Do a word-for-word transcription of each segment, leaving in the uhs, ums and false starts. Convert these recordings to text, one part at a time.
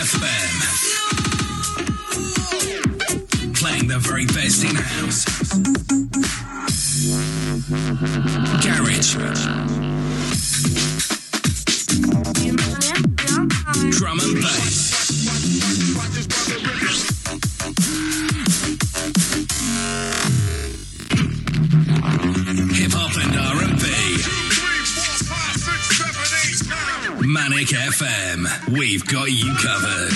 F M. Playing the very best in house, garage, drum and bass, hip hop and R and B. Manic F M, we've got you covered.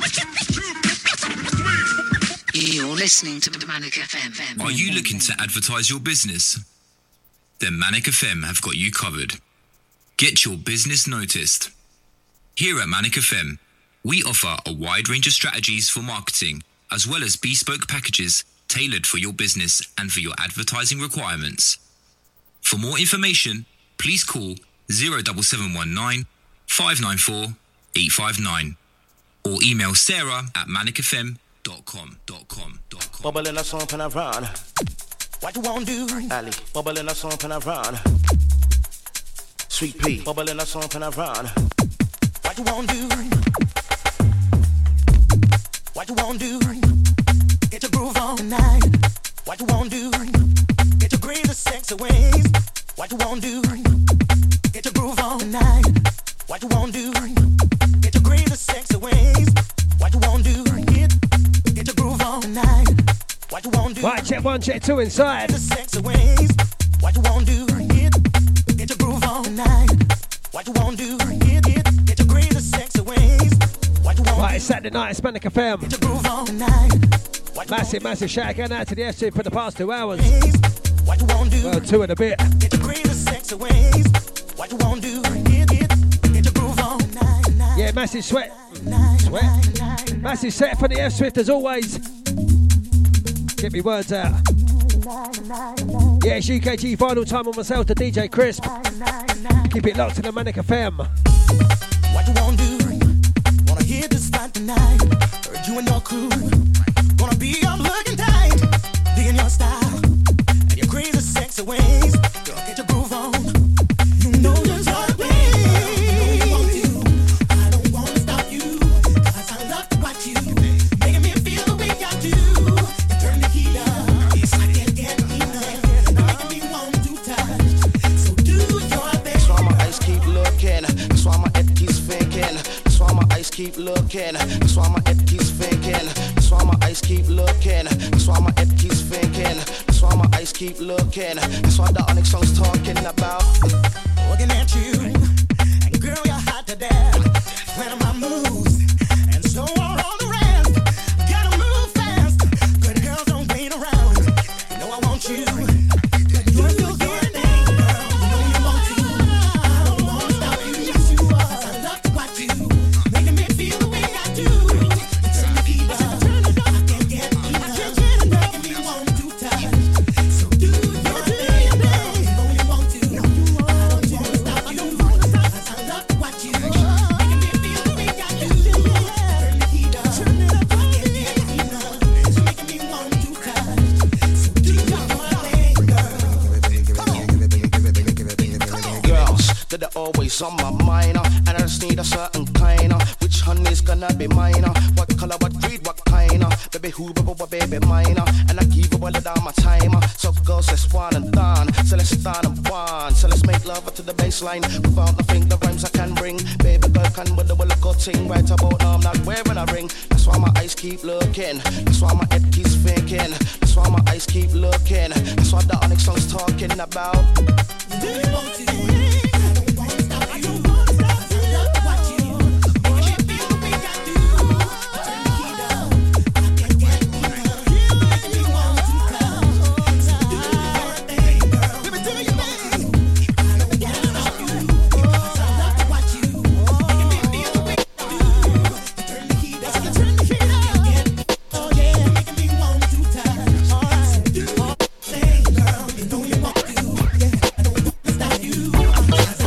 You're listening to Manic F M. Are you looking to advertise your business? Then Manic F M have got you covered. Get your business noticed. Here at Manic F M, we offer a wide range of strategies for marketing, as well as bespoke packages tailored for your business and for your advertising requirements. For more information, please call zero seven seven one nine, five nine four, eight five nine or email Sarah at manic f m dot com. Bubble in a song and I run. What you want to do, Ali? Bubble in a song and I run. Sweet pea. Bubble in a song and I run. What you want to do? What you want to do? Get your groove on tonight. What you want to do? Get your greatest sex ways. What you want to do? Get your groove on tonight. What you want to do? Get your greatest sex ways. What you want to do? Get, get your groove on tonight. What you want to do? Right, check one, check two inside. The sex ways. What you want to do? Get, get your groove on tonight. What you want to do? Get, get, get your greatest sex ways. What you want? Right, it's Saturday night, it's Manic F M. Get your groove on tonight. Massive, massive shout going out to the F C for the past two hours. What you want to do? Well, two and a bit. Get your greatest sex ways. What you want to do? Get, get, get your groove on tonight. Yeah, massive sweat. Sweat. Massive set for the F Swift as always. Get me words out. Yeah, it's U K G final time on myself to D J Crisp. Keep it locked to the Manic F M. What you want to do? Wanna hear this fight tonight? Heard you and your crew. Gonna be up looking tight. Digging your style and your crazy sexy ways. Girl, get your groove on. You know you're your way. I don't wanna stop you, cause I love to watch you. Making me feel the way I do. You turn the heat up. I can't get enough. Making me want to touch. So do your best. That's why my eyes keep looking. That's why my head keeps thinking. That's why my eyes keep looking. That's why my head keeps thinking. That's why my eyes keep looking. That's why my head keeps thinking. That's why my eyes keep looking. That's why the Onyx song's talking about. Looking at you, and girl, you're hot to death. Planning my moves, and so are all the rest. Gotta move fast. Good girls don't wait around. You know I want you. You're still getting down, girl. You know you want to. I don't wanna stop you. Yes, you are. 'Cause I love to watch you, making me feel the way I do. You turn the heat up. I can't get enough. Making me want to touch. So do your thing, girl. You know you want to. I don't wanna stop you. 'Cause I love to watch you, making me feel the way I do. Turn the heat up. I can't get enough. Making me want to touch. So do your thing, girl. Girls, that are always on my mind, uh, and I just need a certain kind. Uh, which honey's gonna be mine? Uh, what color, what breed, what kind? Uh, baby, who, baby, what, baby, mine? Uh, and I give you all of down my time. Uh, so girls, let's one and done. So let's start and one. So let's make love to the baseline. Without nothing, the rhymes I can bring. Baby girl can with the will of thing. Right about now, I'm not wearing a ring. That's why my eyes keep looking. That's why my head keeps thinking. That's why my eyes keep looking. That's what the Onyx song's talking about. Do you want to? I don't wanna stop you. I don't wanna stop you. I love to watch you. Making me feel the way I do. Turn the heat up. I can't get enough. Making me want to touch. So do your thing, girl. Baby, do your thing. I don't wanna stop you. 'Cause I love to watch you. Making me feel the way I do. Turn the heat up. Turn the heat up. Oh yeah, making me want to touch. So do your thing, girl. You know you want to. I don't wanna stop you. 'Cause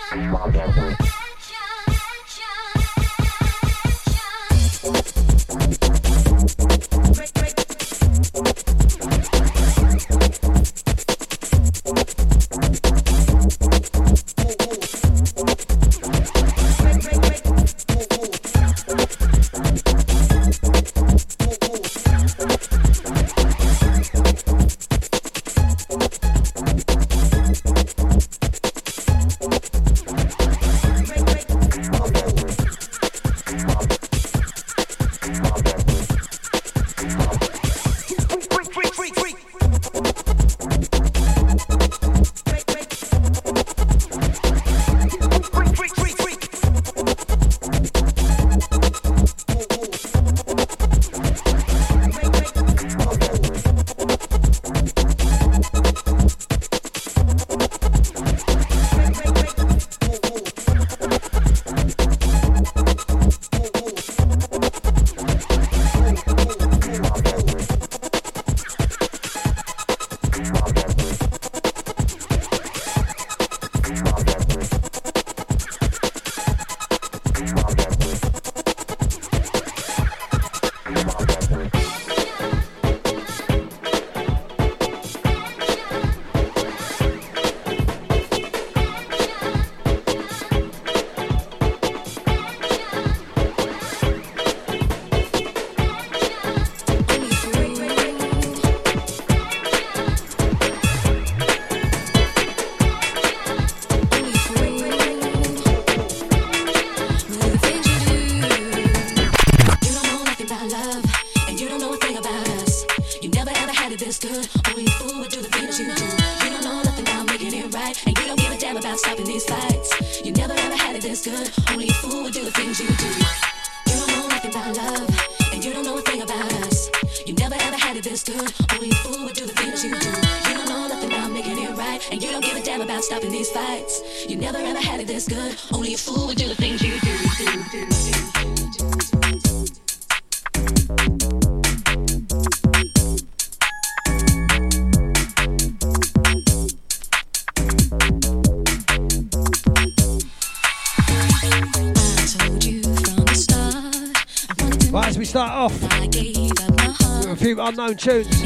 Unknown tunes.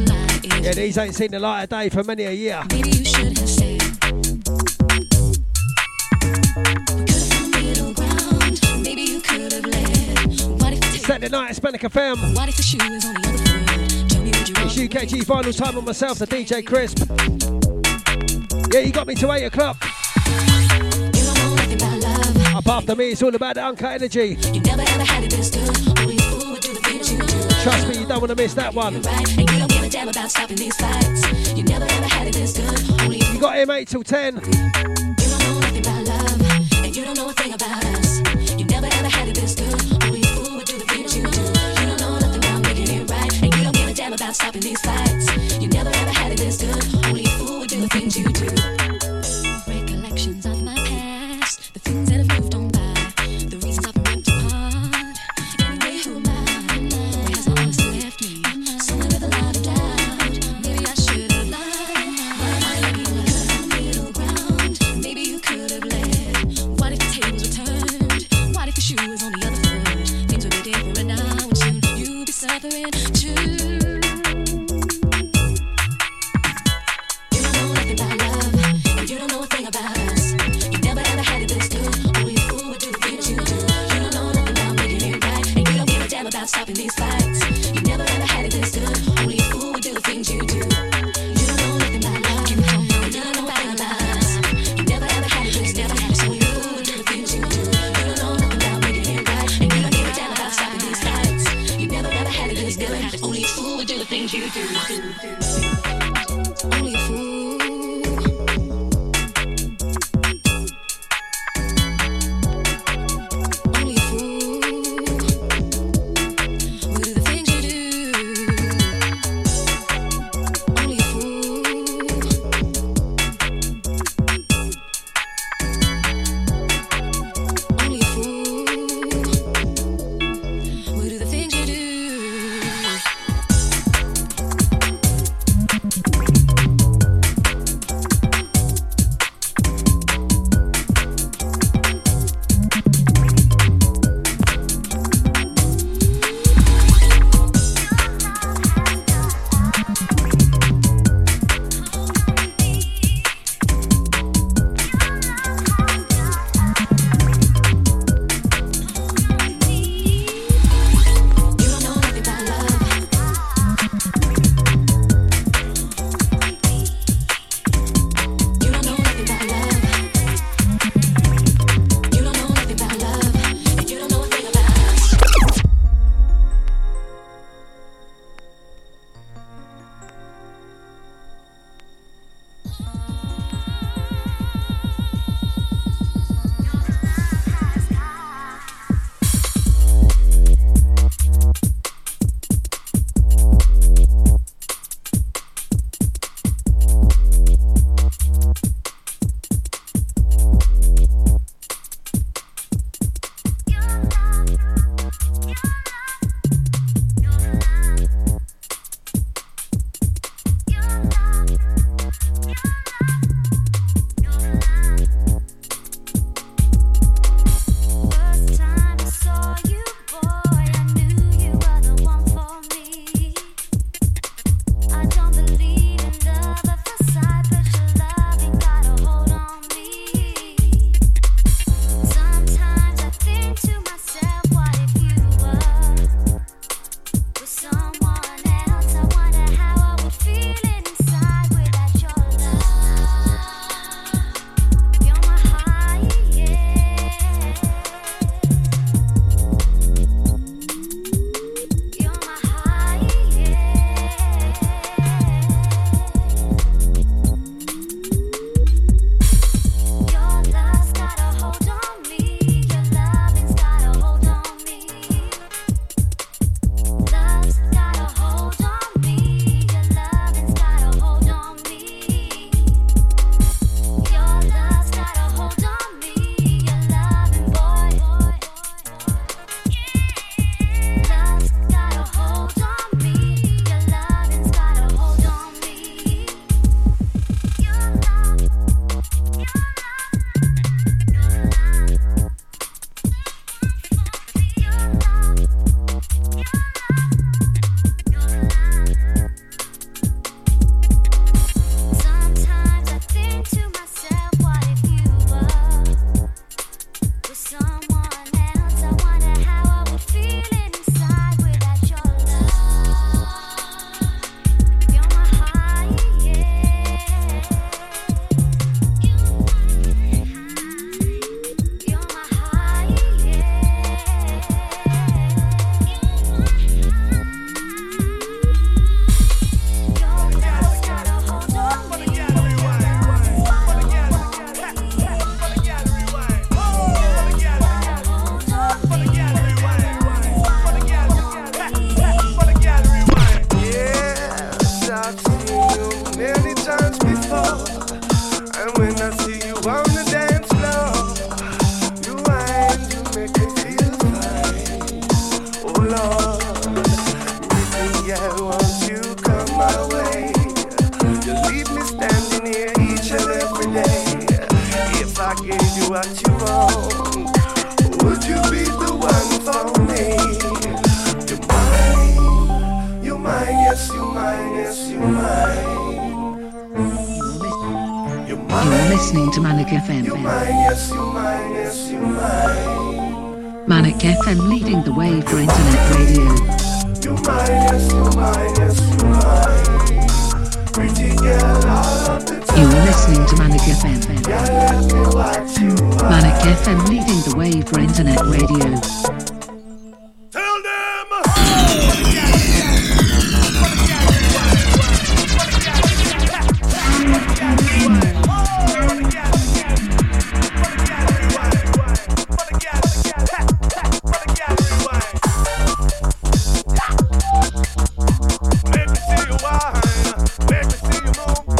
Yeah, these ain't seen the light of day for many a year. Maybe you should have said. Maybe you could have led. What if Set the night at Manic F M. What if the shoe is on the other foot? Tell me what you want. It's U K G final time on myself, the D J Crisp. Yeah, you got me to eight o'clock. You don't know nothing about love. Up after me, it's all about the uncut energy. You never ever had it this good. Only a fool would do the things you do. Trust me, you don't want to miss that one. Right, and you don't give a damn about stopping these fights. You never ever had it this good. Only You got him eight till ten. You don't know nothing about love, and you don't know a thing about us. You never ever had it this good. Only a fool would do the things you do. You don't know nothing about making it right, and you don't give a damn about stopping these fights. You never ever had it this good. Only a fool would do the things you do. Recollections of my past, the things that have moved on by, the reasons I've been ripped apart. Anyway, who am I? Where has it always left me? Somewhere with a lot of doubt. Maybe I should have lied. Why am I living in the middle ground? Maybe you could have led. What if the tables were turned? What if the shoe was on the other foot? Things would be different now, and soon you'd be suffering too. You don't know nothing about love, and you don't know a thing about us. You never ever had it this good. Only a fool would do the things you do. You don't know nothing about making it right, and you don't give a damn about stopping these fights. You never ever had it this good. Only a fool would do the things you do. You don't know nothing about love, and you don't know a thing about us. You never ever had it this good. Only a fool would do the things you do. You don't know nothing about making it right, and you don't give a damn about stopping these fights. You never ever had it this good. Only a fool would do the things you do. Only a fool. Only a fool will do the things you do. Only a fool. Only a fool will do the things you do. what you want. Would you be the one for me? You're mine, you're mine, yes, you're mine, yes, you're mine. You're mine. You're listening to Manic F M. You're mine, yes, you're mine, yes, you're mine. Manic F M leading the way for internet radio. You're mine, yes, you're mine, yes, you're mine. Pretty girl all of the time. You're listening to Manic F M. Yeah, let me watch you. Manic F M leading the way for internet radio. Tell them. Make me see you wine, make me see you move.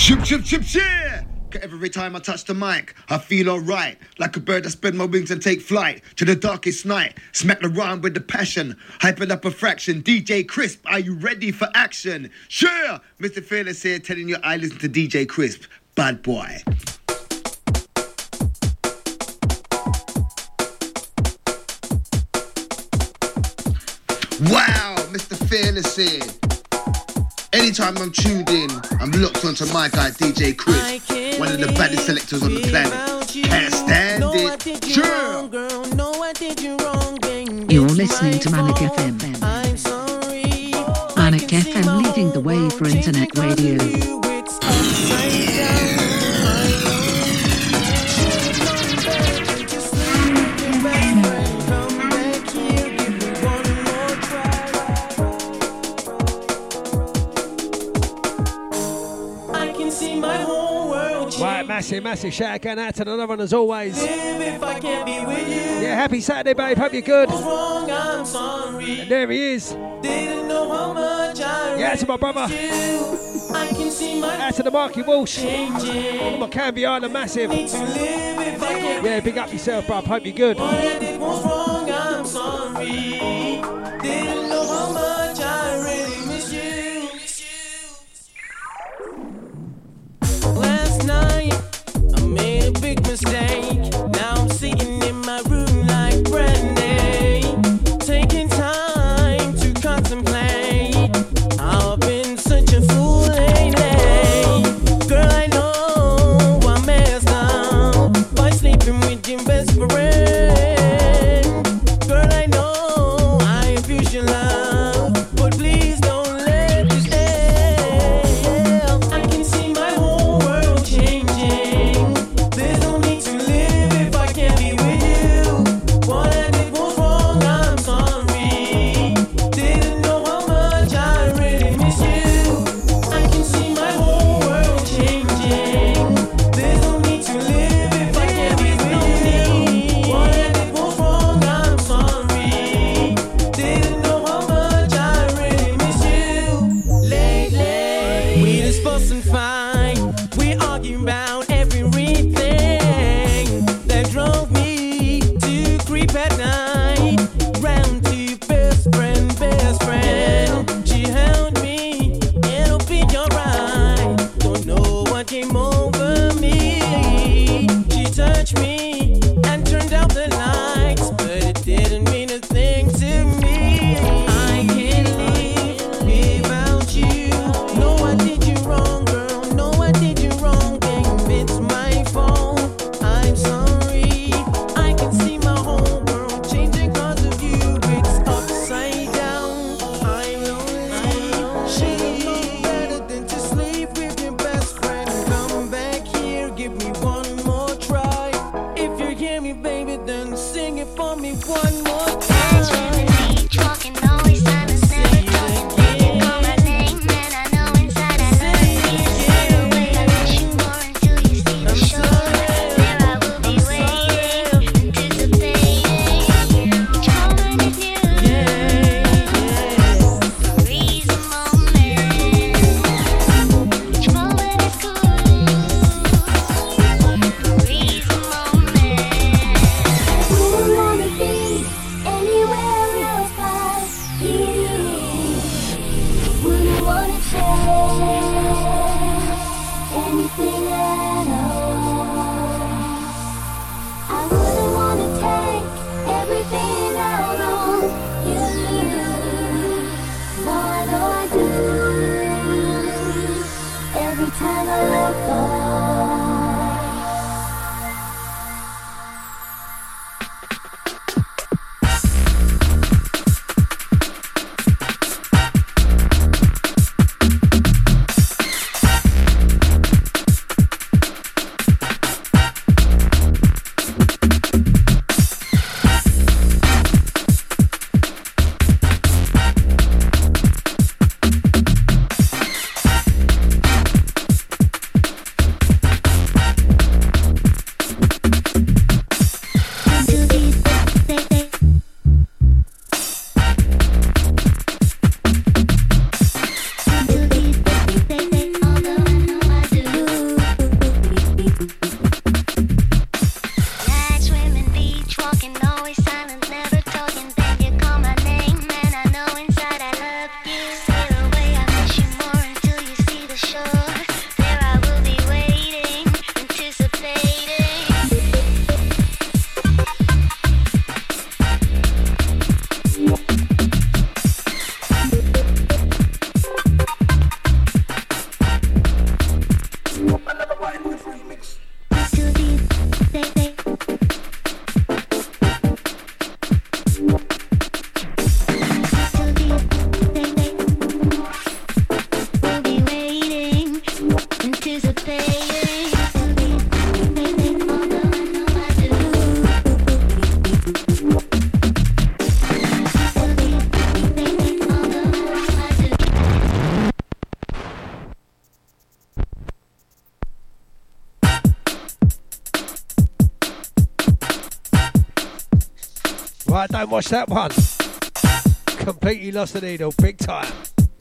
Ship, ship, ship, ship. Every time I touch the mic, I feel alright. Like a bird, I spread my wings and take flight to the darkest night. Smack the rhyme with the passion, hype it up a fraction. D J Crisp, are you ready for action? Sure! Mister Fearless here, telling you I listen to D J Crisp. Bad boy. Wow, Mister Fearless here. Anytime I'm tuned in, I'm locked onto my guy D J Crisp, one of the baddest selectors on the planet. Can't stand it. Sure. You're listening to Manic F M. Manic F M leading the way for internet radio. Massive, massive shout going out to another one as always. Yeah, happy Saturday, babe. Hope you're good. And there he is. Yeah, to my brother. Out to the Marky Walsh. My Canvey Island, massive. Yeah, big up yourself, bruv. Hope you're good. Mistake. Now I'm sitting in my room like Brandy, taking time to contemplate. I've been such a fool lately. Girl, I know I messed up by sleeping with your best friend. Girl, I know I abuse your love, but please don't let this end. I can see my whole world changing. There's no need to live if I can't be with you. What I did was wrong, I'm sorry. Didn't know how much I really miss you. I can see my whole world changing. There's no need to live if I can't be with you. What I did was wrong, I'm sorry. Didn't know how much I really miss you. Lately, we just fuss and fight. We argue about everything that drove me to creep at night. Round to best friend, best friend. She held me, it'll be alright. Don't know what came over me. She touched me and turned out the lights, but it didn't mean a thing to me. I can't live without you. No, I did you wrong, girl. No, I did you wrong, babe. It's my fault. I'm sorry. I can see my whole world changing cause of you. It's upside down. I'm lonely. She knows better than to sleep with your best friend. Come back here, give me one more try. If you hear me, baby, then sing it for me one more time. Walking, always trying to say it, talking. Call my name, and I know inside I love you. The way I miss you more until you see the show. There I will be waiting, anticipating. Calling it new. Freeze a moment. Moment is cool. Freeze a moment. Wouldn't wanna be anywhere else but you. Wouldn't wanna change anything at all. I wouldn't wanna take everything out on you. No, I know I do. Every time I let go. Right, don't watch that one. Completely lost the needle, big time.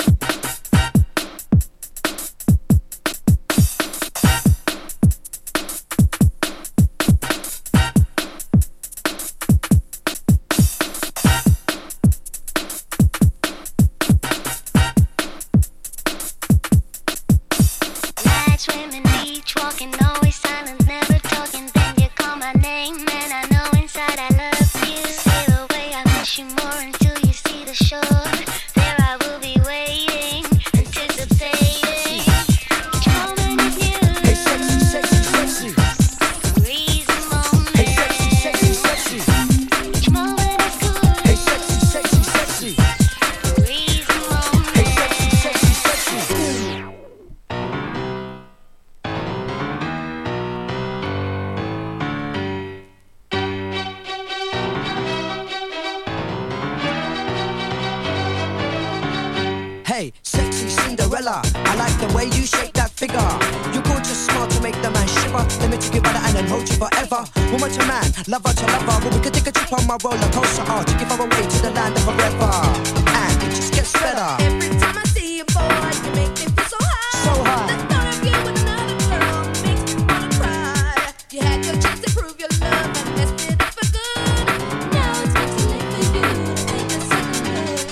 Hey, sexy Cinderella, I like the way you shake that figure. You go just smart to make the man shiver. Let me take you by the hand and hold you forever. Woman to man, lover to lover. Well, we could take a trip on my roller coaster. I'll take you far away to the land of forever. And it just gets better. Every time I see you, boy, you make me feel so high. So high. The thought of you with another girl makes me wanna cry. You had your chance to prove your love and messed it up for good. Now it's way too late for you to take a second look.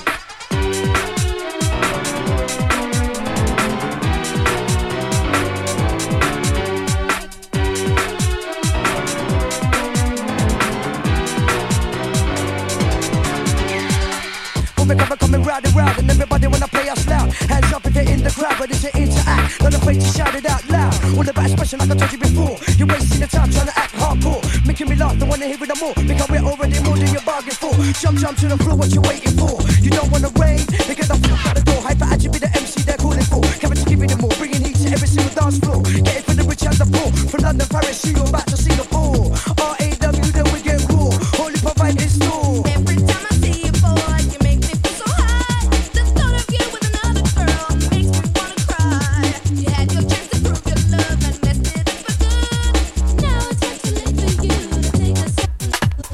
Coming, coming round and round, and everybody wanna play us loud. Hands up if you're in the crowd, ready to interact. Not afraid to shout it out loud. All about expression like I told you before. You're wasting your time trying to act hardcore, making me laugh, don't wanna hear it no more. Because we're already more than you bargained for. Jump, jump to the floor, what you waiting for? You don't wanna rain, they get the fuck out the door. Hyper actually be the M C they're calling for. Come and give me the more, bringing heat to every single dance floor. Get it for the rich and the poor. From London, Paris, New York, back to Singapore. R A W, then we get raw. Holy provide in store. Every time I see you, boy, you make me feel so high. The thought of you with another girl makes me wanna cry. You had your chance to prove your love and messed it up for good. Now it's way too late for you to take a second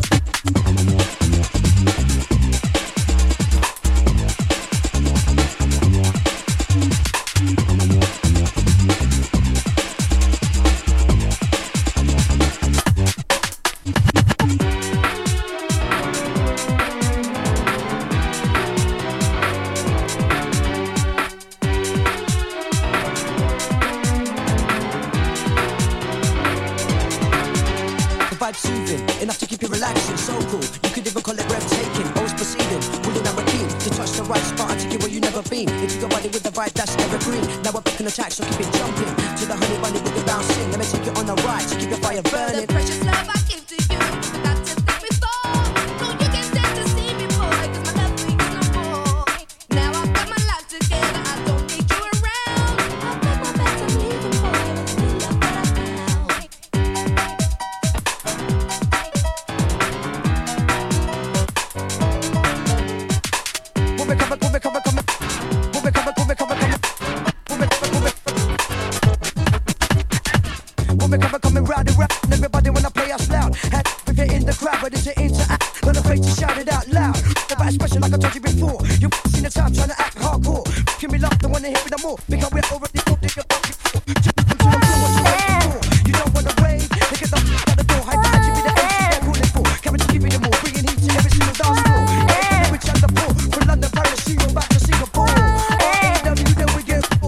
The vibe soothing, enough to keep you relaxing, so cool. You could even call it breathtaking. Always proceeding, willing and we're keen to touch the right spot and take you where you never been. Into your body with the vibe that's evergreen. Now we're back in attack, so keep it jumping. To the honey bunny with the bouncing. Let me take you on a ride to keep your fire The burning. precious love I give to you, forgot to think before. No, you can stand to see me, boy, 'cause my love leaves no more. Now I've got my life together, I don't need you around. I pack my bags, I'm leaving, boy, with the love that I found. Move it, cover, move it, cover, cover. Move it, cover, move it, cover, cover. Move it, cover, move it. Move it, cover, coming round and round. And everybody wanna play us loud. Hands up if you're in the crowd, ready to interact. Not afraid to shout it out loud. About expression like I told you before. You've seen the time trying to act hardcore. Can we laugh, don't wanna hear it no more. Because we're already moved in your body. Jump to the floor, what you waiting for? You don't wanna rave, they get the f*** out the door. Hyper actually be the M C they're calling for. Coming to give me the more, bringing heat to every single dance floor. Yeah, the rich and the poor. From London, Paris, New York, back to Singapore. R A W, then we get raw.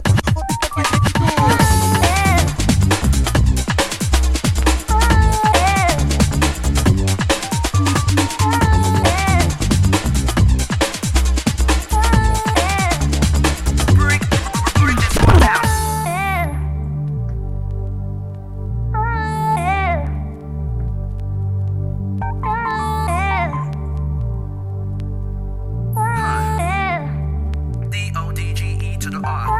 D O D G E to the R.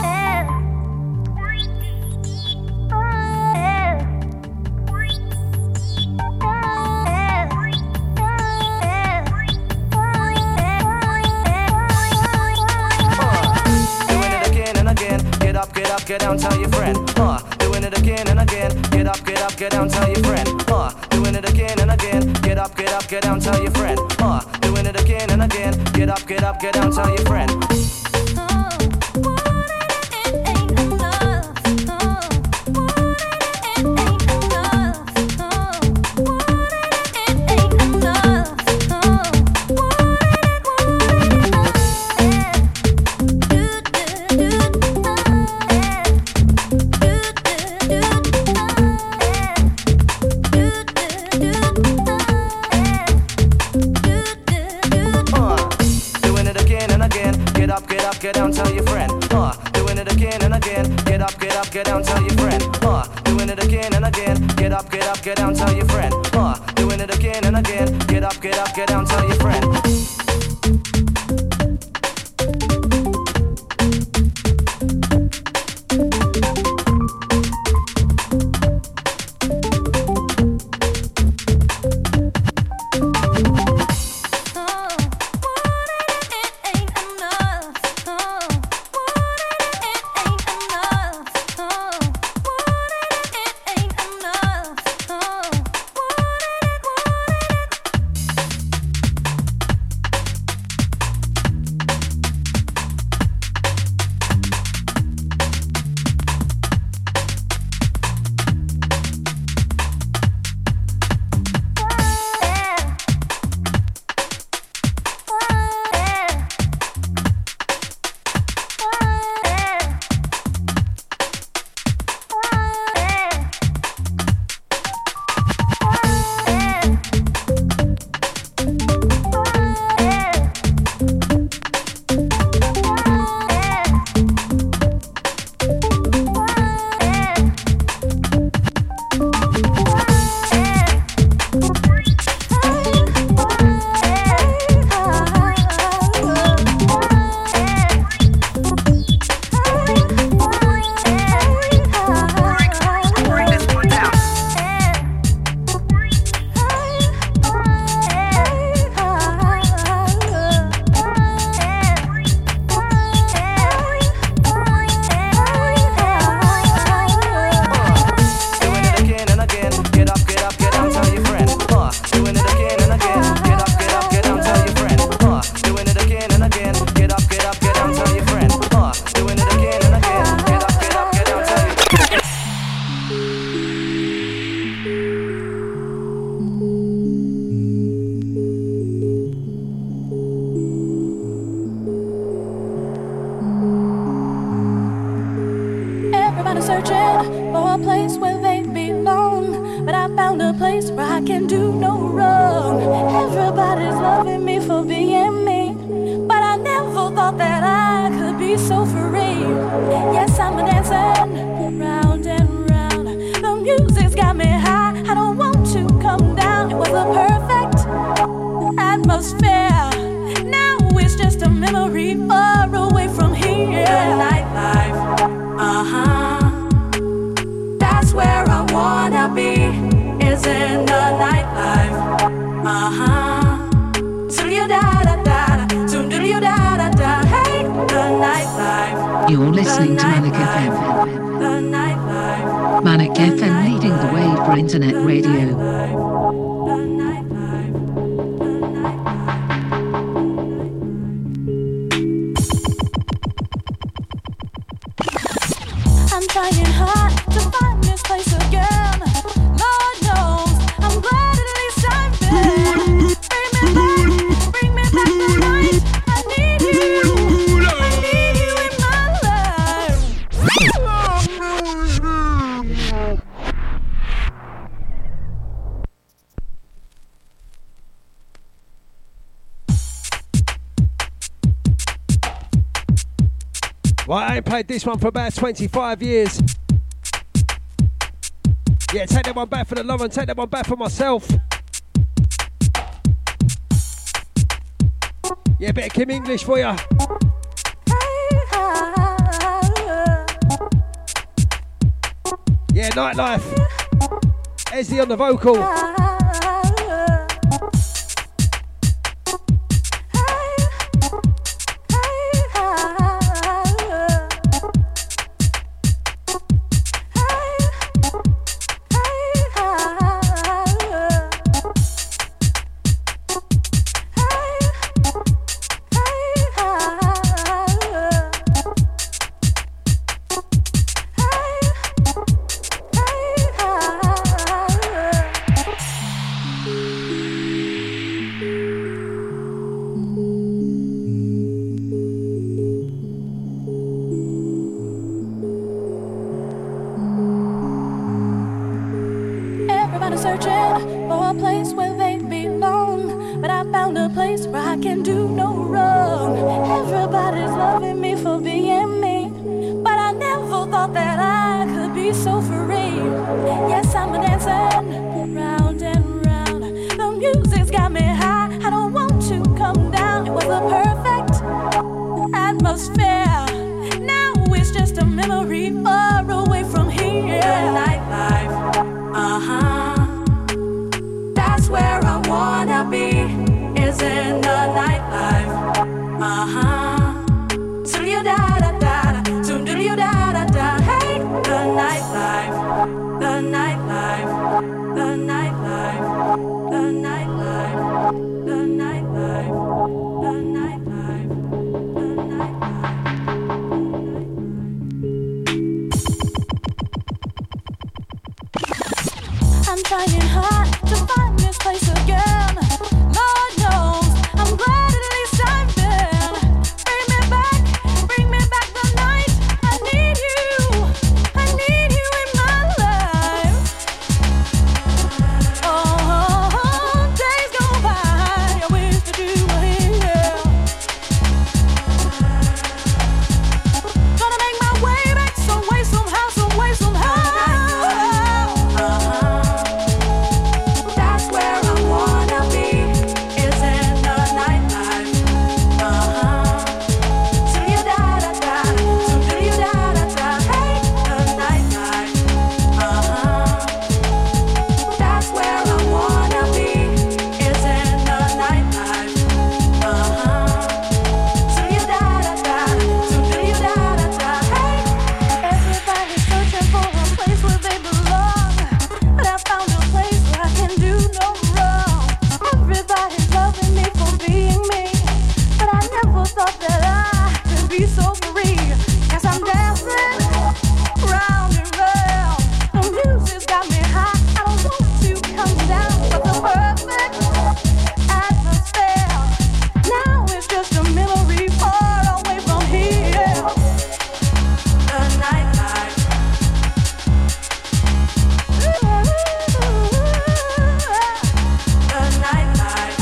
Doing it again and again. Get up, get up, get down, tell your friend. Uh, doing it again and again. Get up, get up, get down, tell your friend. Uh, doing it again and again. Get up, get up, get down, tell your friend. get up, get down, tell your friend. Get down, tell your friend. Uh, doing it again and again. Get up, get up, get down, tell your friend. Uh, doing it again and again. Get up, get up, get down, tell your friend. Uh, doing it again and again. Get up, get up, get down, tell your friend. You're listening to Manic F M. Manic F M leading the way for internet radio. I'm trying hard to find this place again. Lord knows, I'm glad at least I'm there. Bring me back, bring me back the night. I need you, I need you in my life. Well, I ain't played this one for about twenty-five years. Yeah, take that one back for the love and take that one back for myself. Yeah, bit of Kim English for ya. Yeah, Nightlife. Esley on the vocal. searching for a place where they belong, but I found a place where I can do no wrong. Everybody's loving me for being me, but I never thought that I could be so free. Yes, I'm a dancing round and round. The music's got me high. I don't want to come down. It was the perfect atmosphere. Now it's just a memory far away from here. The nightlife, uh-huh. That's where I wanna be, is in the nightlife, uh-huh. So you da da da, so do you da da da. Hey, the nightlife, the nightlife, the nightlife, the nightlife, the nightlife, the nightlife, the nightlife. I'm trying hard to find this place again. Lord knows, I'm glad at least I've been. Bring me back, bring me back the night. I need you, I need you in my life. Oh, days go by, I wish that you were here. Gonna make my way back some way, somehow, some way, somehow. That's where I wanna be, is in the nightlife, uh-huh. So you da da da, so do you da da da. Hey, the nightlife, uh-huh. That's where I wanna be, is in the nightlife, uh-huh. So you da da da, so do you da da da. Hey, everybody's searching for a place where they belong, but I found a place where I can do no wrong. Everybody's loving me for being me, but I never thought that I could be so free. Yes, I'm dancing round and round. The music's got me high. I don't want to come down, but the perfect atmosphere. Now it's just a memory far away from here. The nightlife. The nightlife.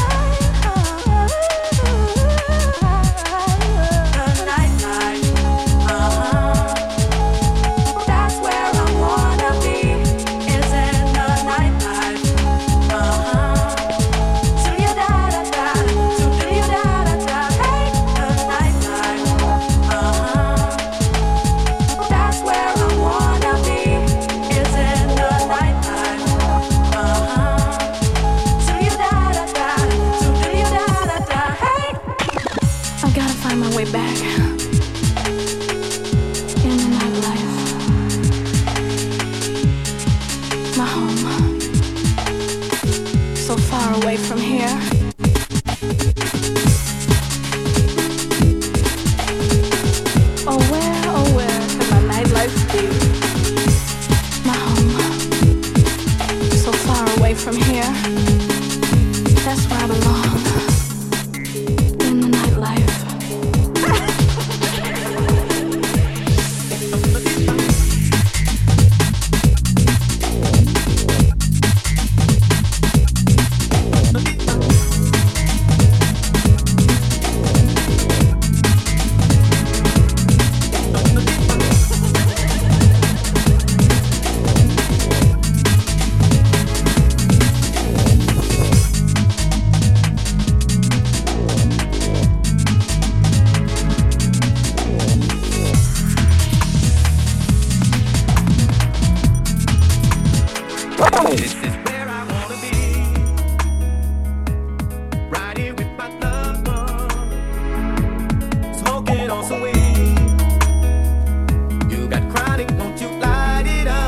The nightlife. Uh-huh. That's where I wanna be, is in the nightlife. Uh-huh. So you da da da, so do you da da da. Hey, the nightlife. Uh-huh. That's where I wanna be, is in the nightlife. Uh-huh. So you da da da, so do you da da da. Hey, I've gotta find my way back in the nightlife. My home, so far away from here. Oh, where, oh, where can my nightlife be? My home, so far away from here. That's where I belong, in the nightlife. This is where I wanna be. Right here with my loved one, smoking on some weed. You got chronic, won't you light it up?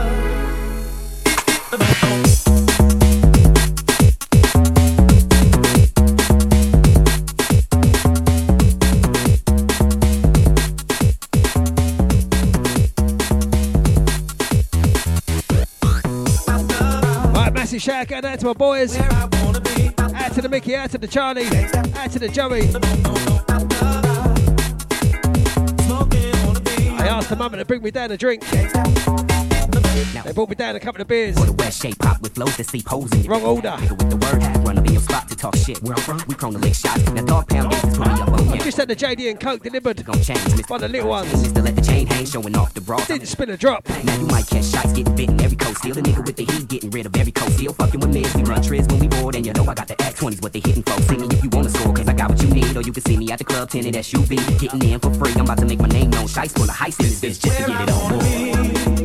Massive shout out out to my boys. Out to the Mickey, out to the Charlie, out to the Joey. Hey, asked the mum to bring me down a drink. They brought me down a couple of beers. For the west shape pop with flows that sleep holes in it. Wrong order. Nigga with the word hat, run up in your spot to talk shit. Where I'm from, we prone to lick shots. That dog pound is put me up on I yeah. just had the J D and Coke delivered Gon' change, by the little ones. Mister let the chain hang, showing off the bra. Didn't spin a drop. Now you might catch shots, getting bitten every coat. Steal the nigga with the heat, getting rid of every coat. Still fucking with mids, we run triz when we bored. And you know I got the X twenties, what they hitting for. See me if you wanna score, cause I got what you need. Or you can see me at the club, tinted S U V. Getting in for free, I'm about to make my name known. Shice full of heist in this bitch just to get it on board.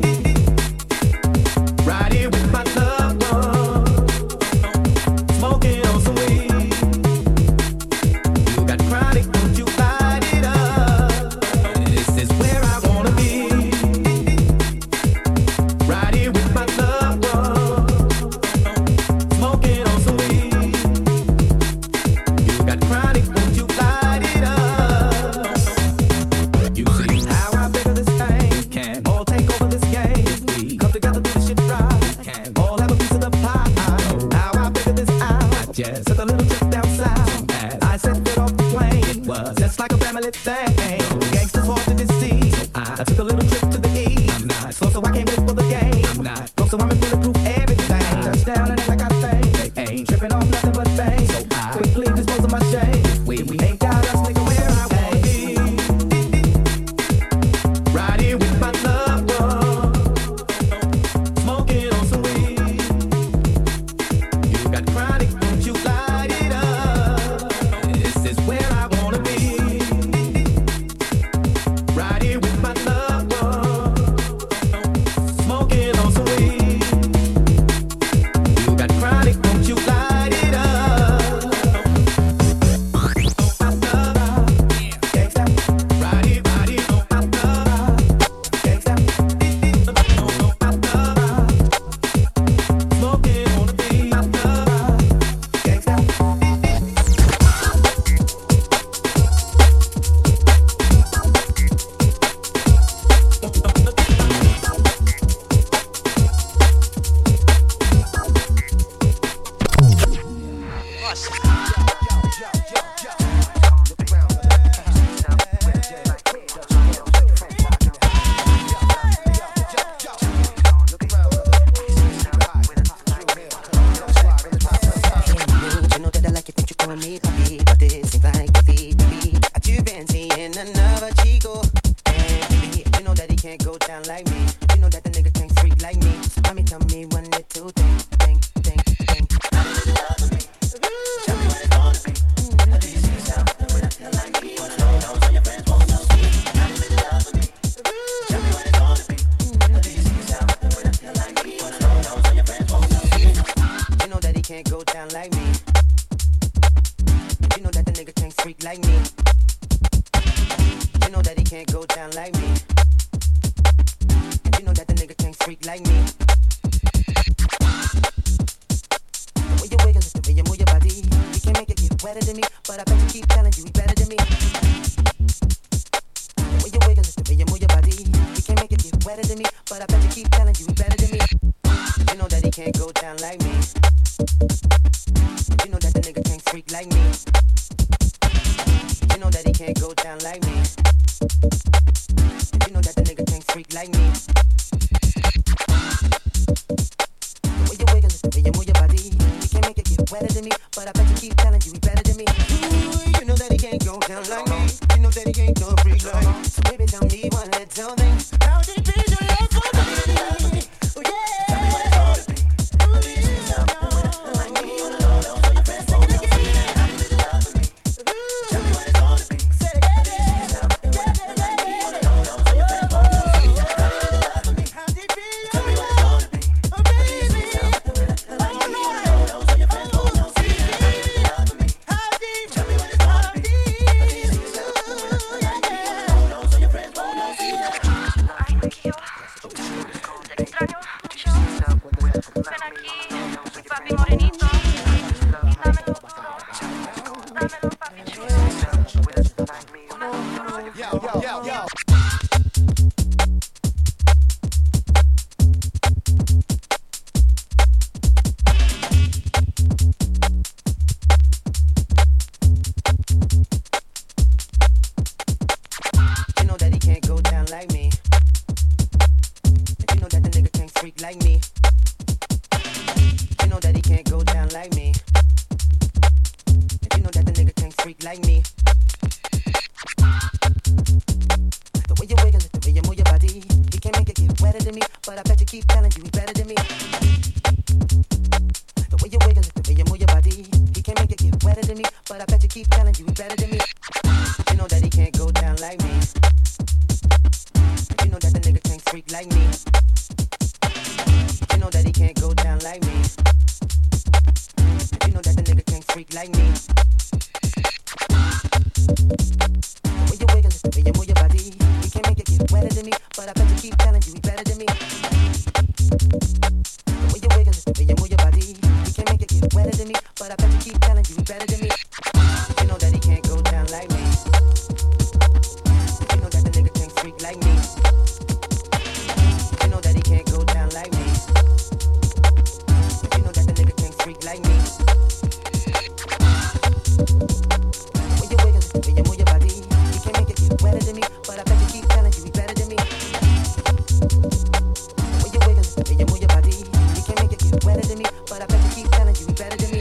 Right here with my loved one, smoking on some weed. You got chronic, won't you light it up? This is where I wanna be. Right here with my loved one, smoking on some weed. You got chronic, won't you light it up? You see how I figure this thing can all take over this game. We come together, do this shit right. Can all have a piece of the pie. How I figured this out. Just took a little trip down south. As I set foot off the plane, it was just like a family thing. Gangsters hard to deceive. I took a little trip to the east. I'm not slow, so I can't wait for the game. I'm not broke, so I'm in bulletproof everything. Touchdown and I got things. They ain't tripping off nothing but things. So I quickly dispose of my shame. We, we ain't got us, nigga, where I wanna be. Right here with my loved one, smoking on some weed. You got chronic, won't you light it up? This is where I wanna be. Right here with my loved one, smoking on some weed. You got chronic, won't you light it up? My love, gangsta, right here, right here, oh my love, gangsta, oh my love, smoking on the beat, my love, gangsta. You know that I like it when you call me happy, but this seems like defeat, defeat. I do been seeing another Chico, and baby, you know that he can't go down like me. You know that the nigga can't freak like me. So mommy, tell me one little thing, thing, thing, thing. Tell me what it's gonna be. How do you see yourself when I feel like me? Wanna know those all your friends won't know me. How do you love me? Tell me what it's gonna be. How do you see yourself when I feel like me? Wanna know those all your friends won't know me. You know that he can't go down like me. You know that the nigga can't freak like me. You know that he can't go down like me. You know that the nigga can't freak like me. The way you wiggle it, the way you move your body, you can make it get wetter than me, but I bet you keep telling you he better than me. The way you wiggle it, the way you move your body, you can make it get wetter than me, but I bet you keep telling you he better than me. You know that he can't go down like me. You know that the nigga can't freak like me. You know that he can't go down like me. You know that the nigga can't freak like me. The way you wiggle it, the way you move your body, you can make it get wetter than me, but I bet you keep telling you he better than me. Ooh, you know that he can't go down like me. You know that he can't go freak like me. So baby, tell me one little thing. How deep is your love for me? Oh yeah. Tell me what it's gonna be. How do you see yourself when I feel like me? Wanna know those all your friends won't know me. How do you love me? Tell me what it's gonna be. How do you see yourself when I feel like me? Wanna know those all your friends won't know me. How do you love me? Tell me what it's gonna be. How do you see yourself when I feel like me? Wanna know those all your friends won't know me. How do you love me? Tell me what it's gonna be. How do you see yourself when I feel like me? Wanna know those all your friends won't know me. like me. You know that he can't go down like me. And you know that the nigga can't freak like me. The way you wiggle it, the way you move your body, he can't make it get wetter than me, but I bet you keep telling you he's better than me. The way you wiggle it, the way you move your body, he can't make it get wetter than me, but I bet you keep telling you he's better than me. You know that he can't go down like me. You know that the nigga can't freak like me. You know that he can't go down like me. You know that the nigga can't freak like me. The way you wiggle it, the way you move your body, he can't make it get wetter than me, but I bet you keep telling you he's better than me. The way you wiggle it, the way you move your body, he can't make it get wetter than me, but I bet you keep telling you he's better than me. You know that he can't go down like me. You know that the nigga can't freak like me. You know that he can't go down like me. You know that the nigga can't freak like me. When you wiggle, when you move your body, you can't make it get wetter than me, but I bet you keep telling you he's better than me. When you wiggle, when you move your body, you can't make it get wetter than me, but I bet you keep telling you he's better than me.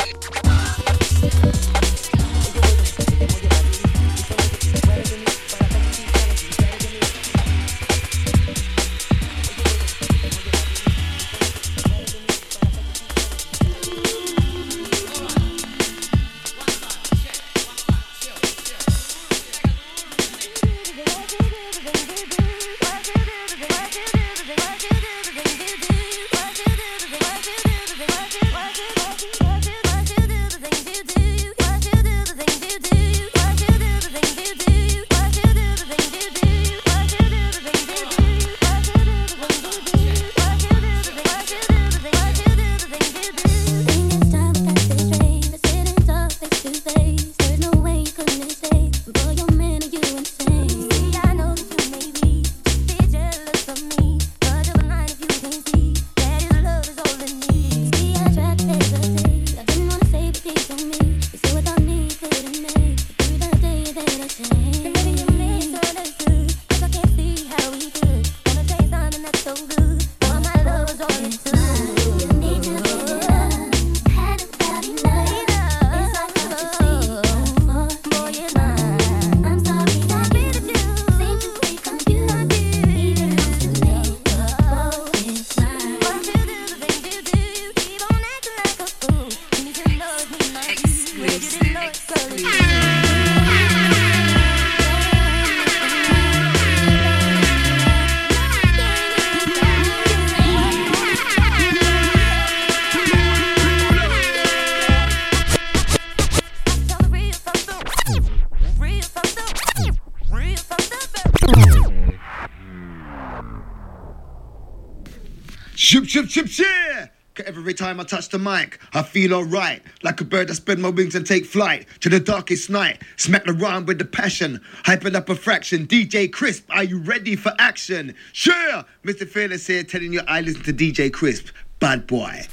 Ship, ship, ship, share! Every time I touch the mic, I feel alright. Like a bird that spread my wings and take flight to the darkest night. Smack the rhyme with the passion, hype it up a fraction. D J Crisp, are you ready for action? Sure! Mister Fearless here telling you I listen to D J Crisp. Bad boy.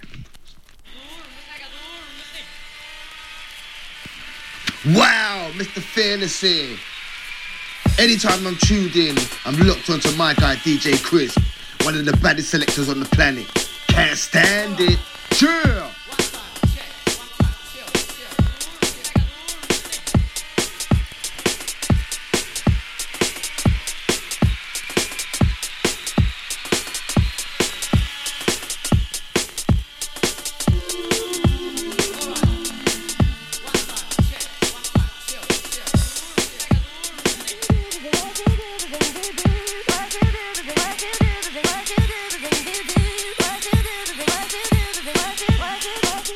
Wow, Mister Fearless here. Anytime I'm tuned in, I'm locked onto my guy D J Crisp. One of the baddest selectors on the planet. Can't stand it. Sure. What you do,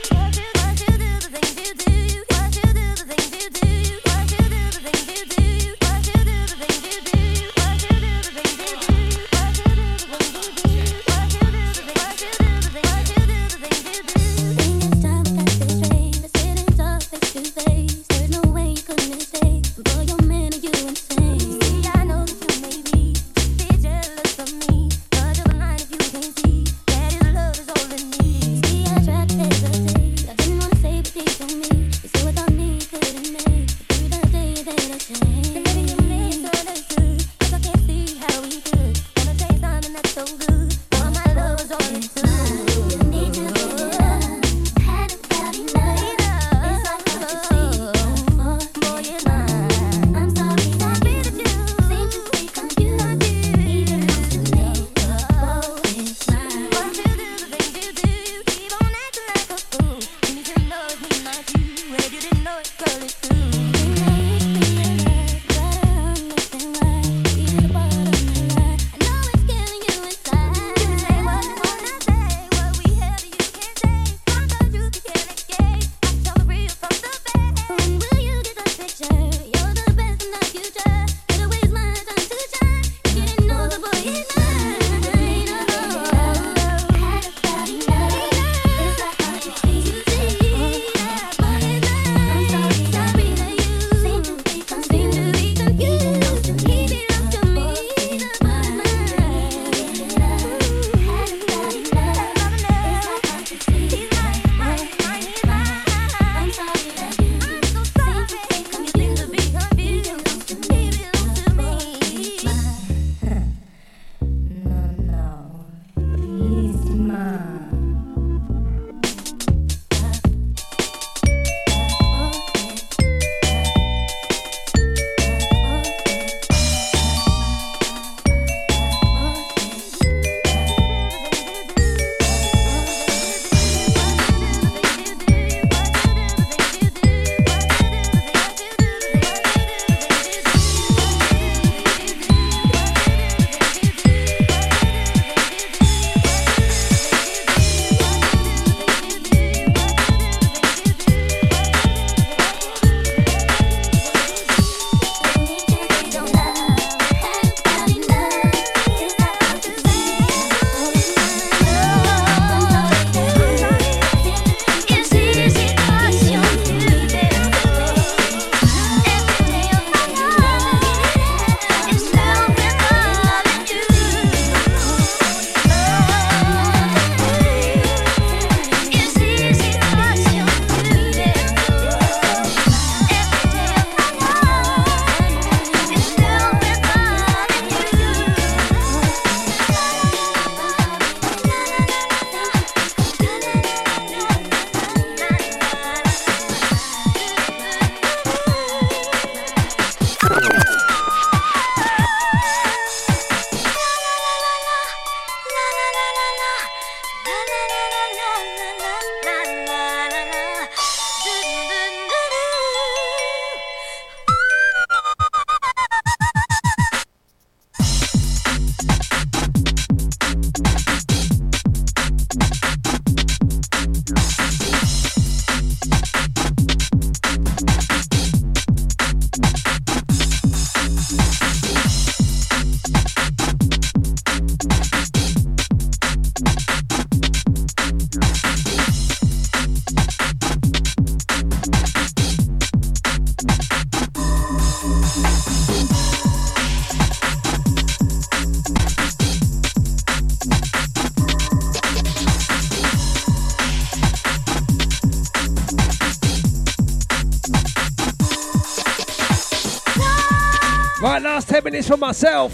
Last ten minutes for myself.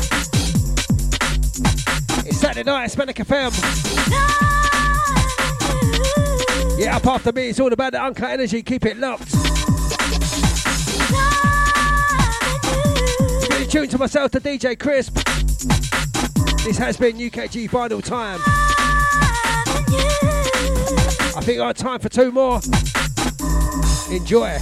It's Saturday night, it's Manic F M. Yeah, up after me, it's all about the uncut energy. Keep it locked. You're getting tuned to myself, to D J Crisp. This has been U K G Final Time. I think I have time for two more. Enjoy.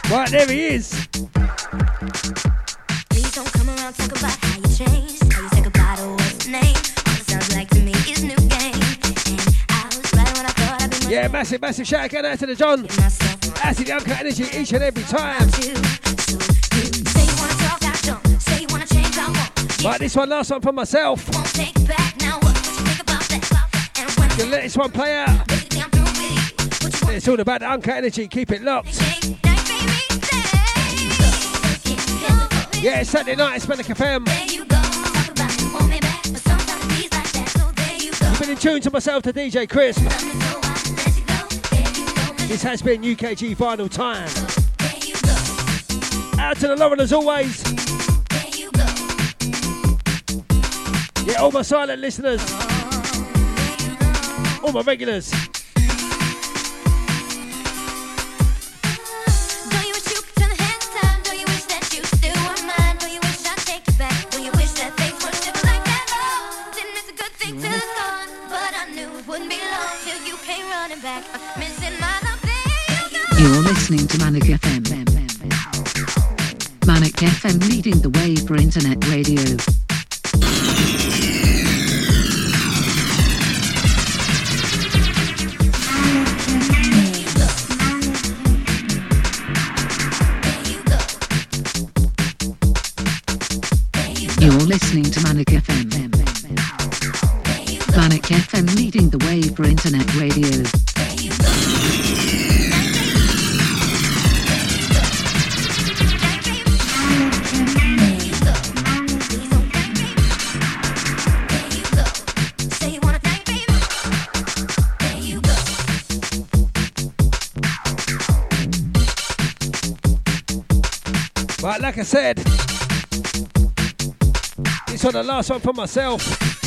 Right, there he is. Please don't come around talk about how you changed, how you say goodbye to what's the name. All it sounds like to me is new game. And I was right when I thought I'd be much Yeah, massive, massive shout out to the John. Acid the Uncut Energy each and every time. Say you wanna talk, I don't. Say you wanna change, I won't. Right, this one, last one for myself. Won't take it back. Now what? What you think about that? And when Gonna let this one play out. basically I'm through with it. What you It's all about the Uncut Energy. Keep it locked. Yeah, it's Saturday night. It's Manic F M. You've been in tune to myself, to D J Crisp. This has been U K G Final Time. Out to the Lauren as always. Yeah, all my silent listeners. All my regulars. You're listening to Manic F M. Manic F M leading the way for internet radio. You're listening to Manic F M. Manic F M leading the way for internet radio. Right, like I said, this one the last one for myself.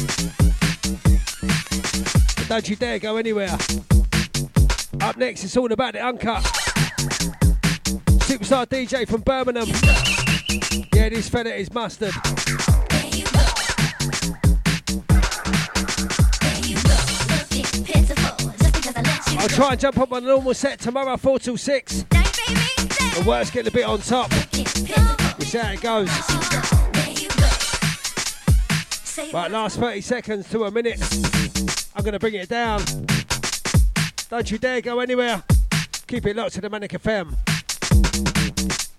But don't you dare go anywhere. Up next, it's all about the Uncut. Superstar D J from Birmingham. Yeah, this fella is Mustard. I'll try and jump up on a normal set tomorrow, four till six. The work's getting a bit on top. We'll see how it goes. Right, last thirty seconds to a minute. I'm going to bring it down. Don't you dare go anywhere. Keep it locked to the Manic F M.